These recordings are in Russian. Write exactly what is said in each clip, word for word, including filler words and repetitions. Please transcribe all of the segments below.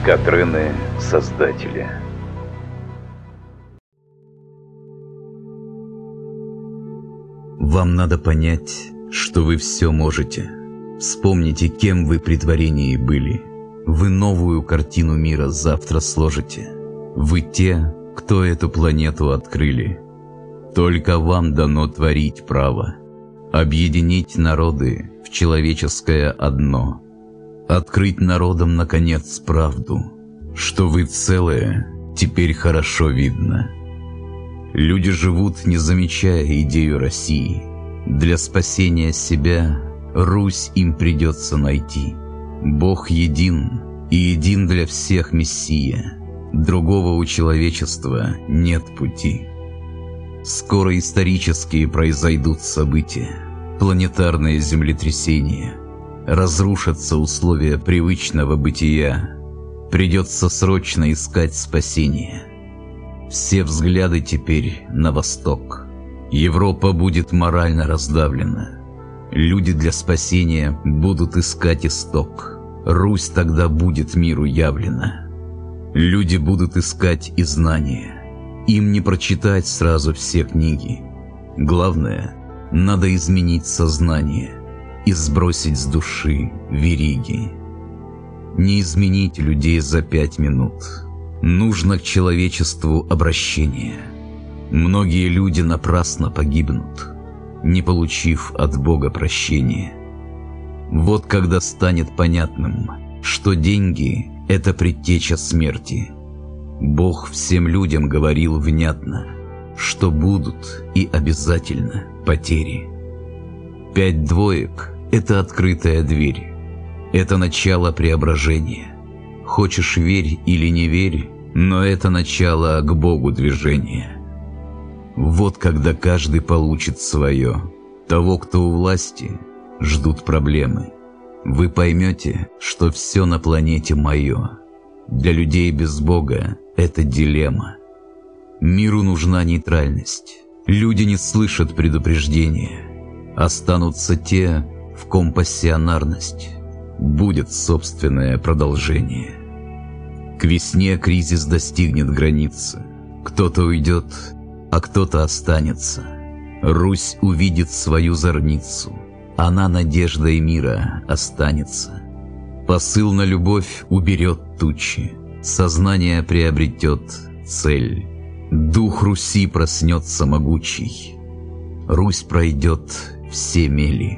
Катрены Создателя. Вам надо понять, что вы все можете. Вспомните, кем вы при творении были. Вы новую картину мира завтра сложите. Вы те, кто эту планету открыли. Только вам дано творить право, объединить народы в человеческое одно, открыть народам, наконец, правду, что вы целое, теперь хорошо видно. Люди живут, не замечая идею России. Для спасения себя Русь им придется найти. Бог един, и един для всех Мессия. Другого у человечества нет пути. Скоро исторические произойдут события, планетарное землетрясение. Разрушатся условия привычного бытия. Придется срочно искать спасение. Все взгляды теперь на восток. Европа будет морально раздавлена. Люди для спасения будут искать исток. Русь тогда будет миру явлена. Люди будут искать и знания. Им не прочитать сразу все книги. Главное, надо изменить сознание и сбросить с души вериги. Не изменить людей за пять минут. Нужно к человечеству обращение. Многие люди напрасно погибнут, не получив от Бога прощения. Вот когда станет понятным, что деньги – это предтеча смерти. Бог всем людям говорил внятно, что будут и обязательно потери. Пять двоек – это открытая дверь, это начало преображения. Хочешь верь или не верь, но это начало к Богу движения. Вот когда каждый получит свое, того, кто у власти, ждут проблемы. Вы поймете, что все на планете мое. Для людей без Бога это дилемма. Миру нужна нейтральность. Люди не слышат предупреждения. Останутся те, в ком пассионарность. Будет собственное продолжение. К весне кризис достигнет границы. Кто-то уйдет, а кто-то останется. Русь увидит свою зорницу. Она надеждой мира останется. Посыл на любовь уберет тучи. Сознание приобретет цель. Дух Руси проснется могучий. Русь пройдет все мели.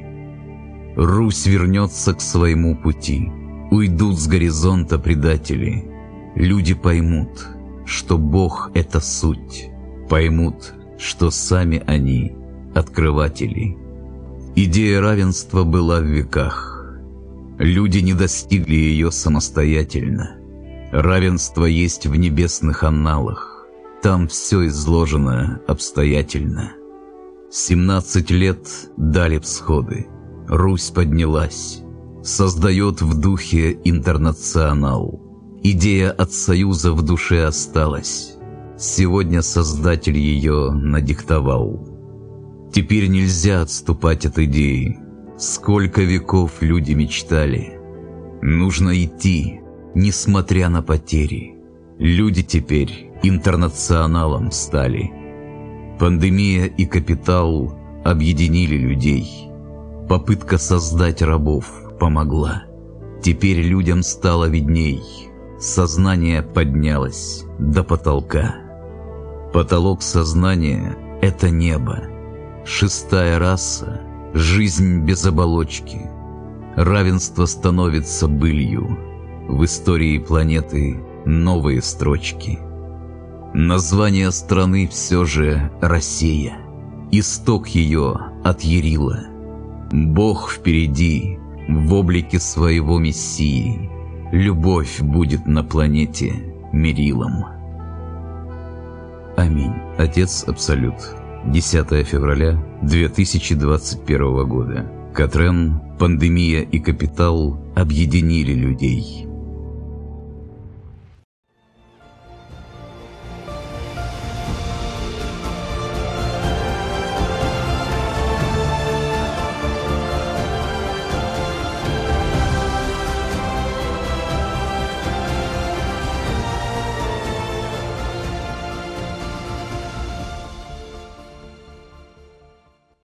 Русь вернется к своему пути. Уйдут с горизонта предатели. Люди поймут, что Бог — это суть. Поймут, что сами они — открыватели. Идея равенства была в веках. Люди не достигли ее самостоятельно. Равенство есть в небесных анналах. Там все изложено обстоятельно. Семнадцать лет дали всходы. Русь поднялась, создает в духе интернационал. Идея от союза в душе осталась. Сегодня Создатель ее надиктовал. Теперь нельзя отступать от идеи. Сколько веков люди мечтали. Нужно идти, несмотря на потери. Люди теперь интернационалом стали. Пандемия и капитал объединили людей. Попытка создать рабов помогла. Теперь людям стало видней. Сознание поднялось до потолка. Потолок сознания — это небо. Шестая раса — жизнь без оболочки. Равенство становится былью. В истории планеты новые строчки. Название страны все же Россия. Исток ее от Ярила. Бог впереди, в облике своего Мессии. Любовь будет на планете мерилом. Аминь. Отец Абсолют. десятое февраля две тысячи двадцать первого года. Катрен, пандемия и капитал объединили людей.